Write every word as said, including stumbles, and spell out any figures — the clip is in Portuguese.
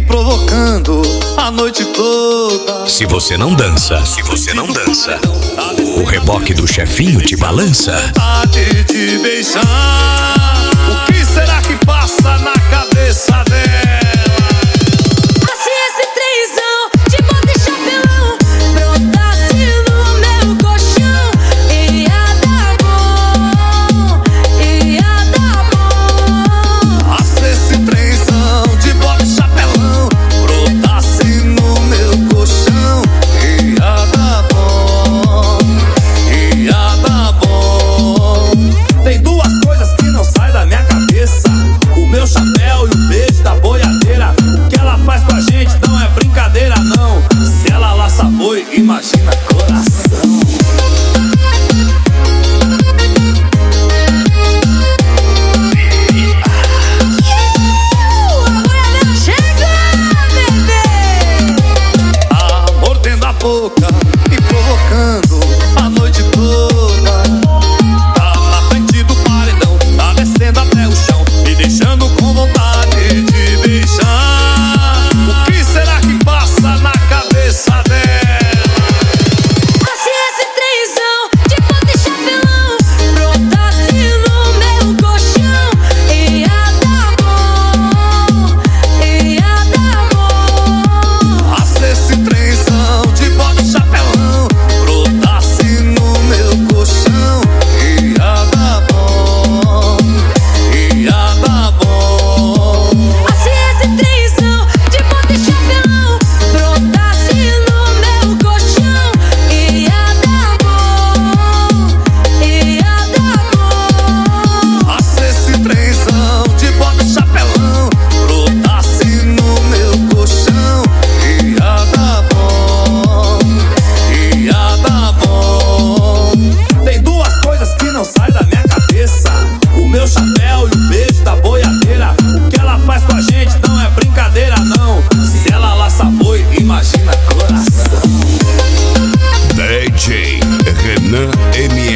provocando a noite toda. Se você não dança, se você não dança, o reboque do chefinho te balança. Vontade de beijar. O que será que passa na cabeça dela? Assim esse trenzão de bota e chapelão brotasse no meu colchão. Ia dar bom, ia dar bom. Assim esse trenzão de bota e chapelão brotasse no meu colchão. Ia dar bom, ia dar bom. Tem duas coisas que não saem da minha cabeça: o meu chapéu e o beijo da boiadeira. O que ela faz com a gente não é brincadeira, não. Se ela laça boi, imagina coração. Tá mordendo a boca e provocando a noite toda. Tá na frente do paredão, tá descendo até o chão, me deixando com vontade de beijar. O que será que passa na cabeça dela? Assim esse trenzão de bota e chapelão brotasse no meu colchão. Ia dar bom, ia dar bom. Assim esse trenzão de bota e chapelão brotasse no meu colchão. Ia dar bom, ia dar bom. Assim esse trenzão de bota e chapelão brotasse no meu colchão. Ia dar bom, ia dar bom. Assim esse trenzão de bota e chapelão brotasse no meu colchão. Ia dar bom, ia dar bom. Tem duas coisas que não saem da minha cabeça: o meu chapéu e o beijo da boiadeira. O que ela faz com a gente não é brincadeira, não. Se ela laça boi, imagina coração. D J Renan M